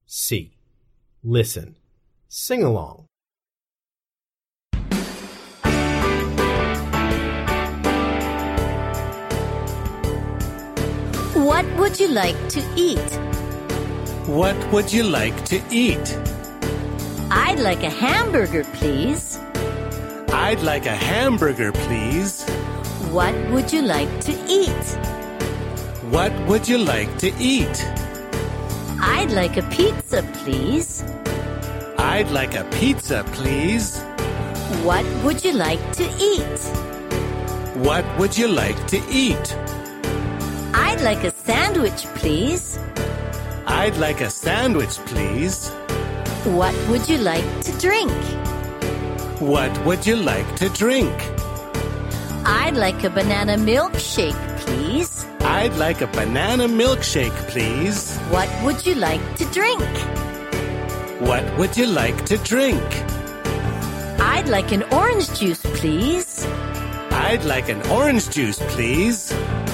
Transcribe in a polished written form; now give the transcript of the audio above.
C. Listen. Sing along. What would you like to eat? What would you like to eat? I'd like a hamburger, please. I'd like a hamburger, please. What would you like to eat? What would you like to eat? I'd like a pizza, please. I'd like a pizza, please. What would you like to eat? What would you like to eat? I'd like a sandwich, please. I'd like a sandwich, please. What would you like to drink? What would you like to drink? I'd like a banana milkshake, please. I'd like a banana milkshake, please. What would you like to drink? What would you like to drink? I'd like an orange juice, please. I'd like an orange juice, please.